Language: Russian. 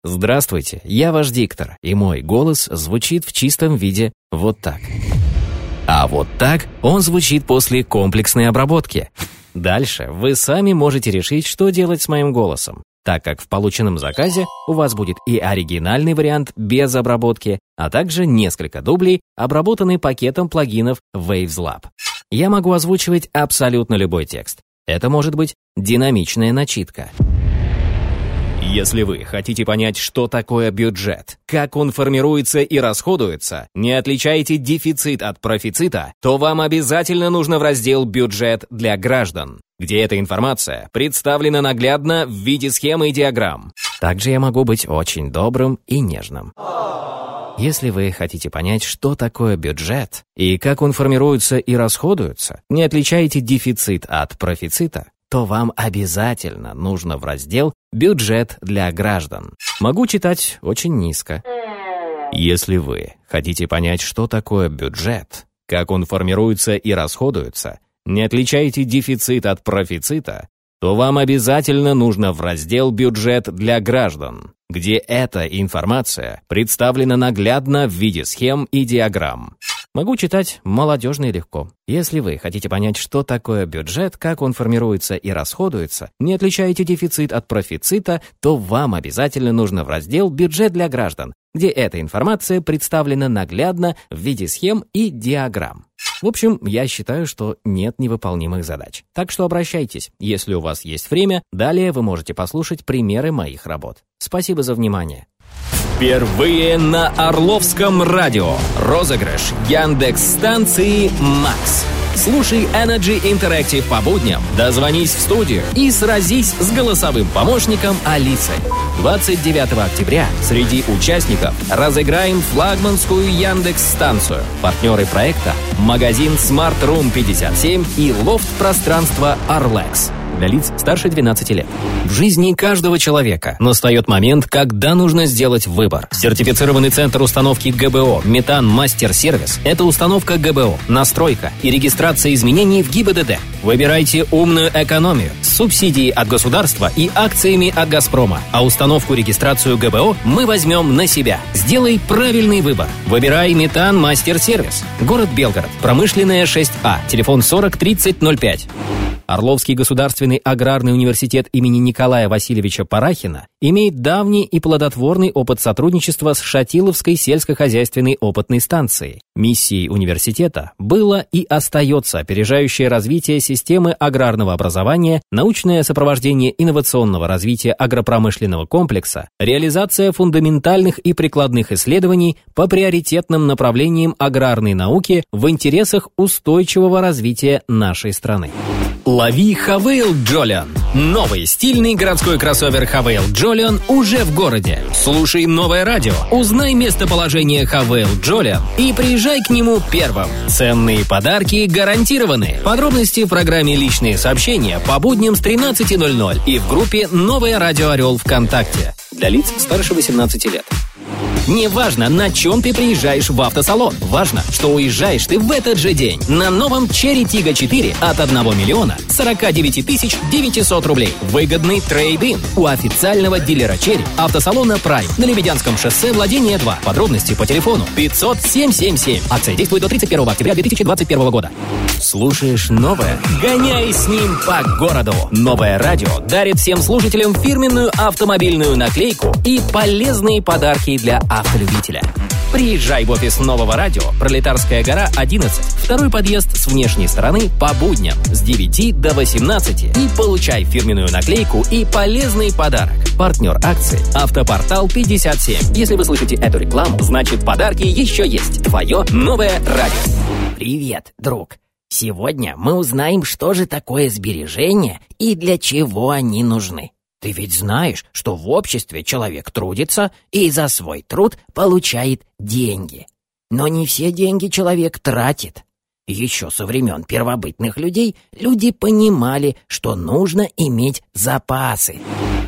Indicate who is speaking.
Speaker 1: Здравствуйте, я ваш диктор, и мой голос звучит в чистом виде вот так. А вот так он звучит после комплексной обработки. Дальше вы сами можете решить, что делать с моим голосом, так как в полученном заказе у вас будет и оригинальный вариант без обработки, а также несколько дублей, обработанный пакетом плагинов Waves Lab. Я могу озвучивать абсолютно любой текст. Это может быть динамичная начитка. Если вы хотите понять, что такое бюджет, как он формируется и расходуется, не отличаете дефицит от профицита, то вам обязательно нужно в раздел «Бюджет для граждан», где эта информация представлена наглядно в виде схемы и диаграмм. Также я могу быть очень добрым и нежным. Если вы хотите понять, что такое бюджет и как он формируется и расходуется, не отличаете дефицит от профицита, то вам обязательно нужно в раздел «Бюджет для граждан». Могу читать очень низко. Если вы хотите понять, что такое бюджет, как он формируется и расходуется, не отличаете дефицит от профицита, то вам обязательно нужно в раздел «Бюджет для граждан», где эта информация представлена наглядно в виде схем и диаграмм. Могу читать молодежно и легко. Если вы хотите понять, что такое бюджет, как он формируется и расходуется, не отличаете дефицит от профицита, то вам обязательно нужно в раздел «Бюджет для граждан», где эта информация представлена наглядно в виде схем и диаграмм. В общем, я считаю, что нет невыполнимых задач. Так что обращайтесь, если у вас есть время. Далее вы можете послушать примеры моих работ. Спасибо за внимание. Впервые на Орловском радио. Розыгрыш Яндекс-станции «Макс». Слушай Energy Interactive по будням, дозвонись в студию и сразись с голосовым помощником Алисой. 29 октября среди участников разыграем флагманскую Яндекс-станцию. Партнеры проекта – магазин Smart Room 57 и лофт-пространство Орлекс. Для лиц старше 12 лет. В жизни каждого человека настает момент, когда нужно сделать выбор. Сертифицированный центр установки ГБО «Метан Мастер Сервис» — это установка ГБО, настройка и регистрация изменений в ГИБДД. Выбирайте умную экономию с субсидией от государства и акциями от «Газпрома». А установку-регистрацию ГБО мы возьмем на себя. Сделай правильный выбор. Выбирай «Метан Мастер Сервис». Город Белгород. Промышленная 6А. Телефон 40 30 05. Орловский государственный аграрный университет имени Николая Васильевича Парахина имеет давний и плодотворный опыт сотрудничества с Шатиловской сельскохозяйственной опытной станцией. Миссией университета было и остается опережающее развитие системы аграрного образования, научное сопровождение инновационного развития агропромышленного комплекса, реализация фундаментальных и прикладных исследований по приоритетным направлениям аграрной науки в интересах устойчивого развития нашей страны. Лови Хавейл Джолиан. Новый стильный городской кроссовер Хавейл Джолиан уже в городе. Слушай новое радио, узнай местоположение Хавейл Джолиан и приезжай к нему первым. Ценные подарки гарантированы. Подробности в программе «Личные сообщения» по будням с 13:00 и в группе «Новое радио Орел» ВКонтакте. Для лиц старше 18 лет. Не важно, на чем ты приезжаешь в автосалон. Важно, что уезжаешь ты в этот же день на новом Cherry Tiggo 4 от 1 миллиона 49 тысяч 900 рублей. Выгодный трейд-ин у официального дилера Cherry автосалона Prime на Лебедянском шоссе, Владение 2. Подробности по телефону 500 777. Акция действует до 31 октября 2021 года. Слушаешь новое? Гоняй с ним по городу. Новое радио дарит всем слушателям фирменную автомобильную наклейку и полезные подарки для автолюбителя. Приезжай в офис Нового радио, Пролетарская гора, 11, второй подъезд с внешней стороны по будням с 9 до 18 и получай фирменную наклейку и полезный подарок. Партнер акции Автопортал 57. Если вы слышите эту рекламу, значит подарки еще есть. Твое Новое радио.
Speaker 2: Привет, друг. Сегодня мы узнаем, что же такое сбережения и для чего они нужны. Ты ведь знаешь, что в обществе человек трудится и за свой труд получает деньги. Но не все деньги человек тратит. Еще со времен первобытных людей люди понимали, что нужно иметь запасы.